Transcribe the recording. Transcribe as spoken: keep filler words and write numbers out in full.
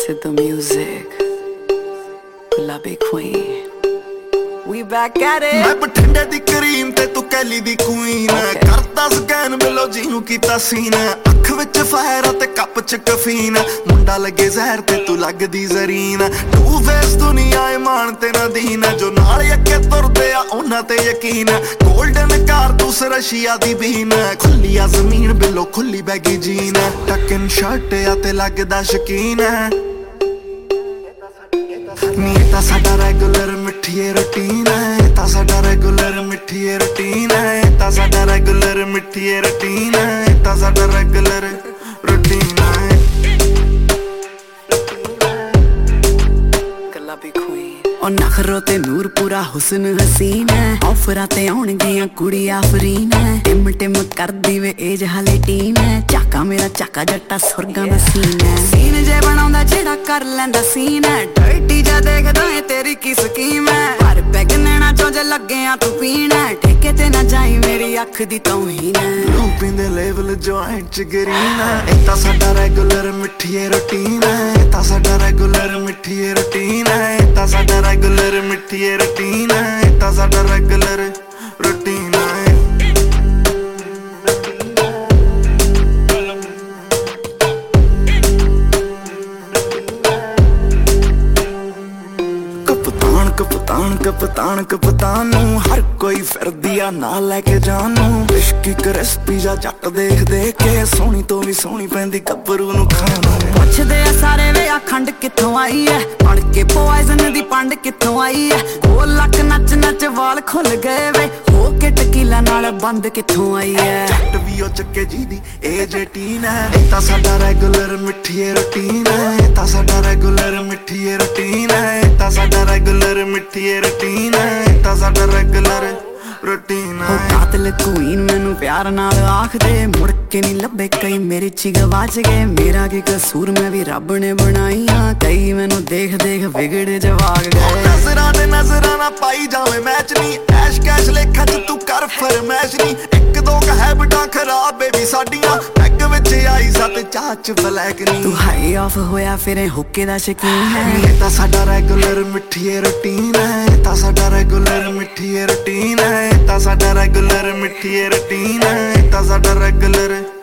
Acid the music, Gulabi queen. We back at it. मैं बठिंडे दी करीम ते तू कैली दी क्वीन करदा स्कैन बिलो जीनू कीता सीन अख विच फायर ते कप च कफीन मुंडा लगे जहर ते तू लगदी जरीन टू फेस दुनिया ईमान ते नदीन जो नाल अगे तुरदे आ उन्हां ते यकीन गोल्डन कारतूस रशिया दी बीन खुली आ जमीन बिलो खुली बैगी जीन टकिन शर्ट आ ते लगदा शकीन नी ता साडा रेगुलर मिठिए रूटीन है ता साडा रेगुलर मिठिए रूटीन है ता साडा रेगुलर मिठिए रूटीन है ता साडा रेगुलर रूटीन है Gulabi queen. ओ नखरो ते नूर पूरा हुस्न हसीन है ऑफरां ते आउणगियां कुड़ी आफरीन है टिम टिम करदी वे एज हाले टीन है चाका मेरा चाका जट्टा सुरगां दा सीन है सीन जे बनाउंदा जेड़ा कर लैंदा सीन है डर्टी जा देखदा है तेरी की स्कीम है पर पैग नैना चों जे लगे आ तू पीना ठेके ते ना जाई मेरी अख दी तौहीन है लूपिंग दे लेवल जॉइंट च ग्रीन है ए ता साडा रेगुलर मिठिए रूटीन है ए ता साडा रेगुलर मिठिए रूटीन है ए ता साडा रेगुलर मिठिए रूटीन है ए ता साडा रेगुलर रूटीन है कप्तान कप्तान कप्तान कप्तान नू हर कोई फिरदी आ ना लैके जानू इश्की क्रिस्पी जा जट देख देख के सोहनी तो भी सोहनी पैंदी गब्बरू नू खाना पुछदे आ सारे वे आ खंड कित्थों आई है पढ़ के पॉइजन दी पंड कित्थों आई है गोल लक नच नच वाल खुल गए वे हो के टकीला नाल बंद कित्थों आई है जट भी ओ चक्के जी दी एज अठारह है ए ता साडा रेगुलर मिठिए रूटीन है ए ता साडा रेगुलर मिठिए रूटीन है ए ता साडा रेगुलर मिठिए रूटीन है ए ता साडा रेगुलर रूटीन है कातिल क्वीन मैनू प्यार नाल आख दे मुड़ के नहीं लभे कई मेरी ची गवाच गए मेरा की कसूर मैं भी रब ने बनाई हाँ कई मैनू देख देख बिगड़ जवाग गए नजरां ने नजरां ना पाई जावे मैच नहीं ऐश कैश लेखा च तू कर फरमैश नहीं एक दो हैबिटां खराब बेबी साडियां पैग विच आई सत चाच ब्लैक नहीं तू हाई ऑफ होया फिर हुक्के दा शकीन है ए ता साडा रेगुलर मिठिए रूटीन है ए ता साडा रेगुलर मिठिए रूटीन है ए ता साडा रेगुलर मिठिए रूटीन है ए ता साडा रेगुलर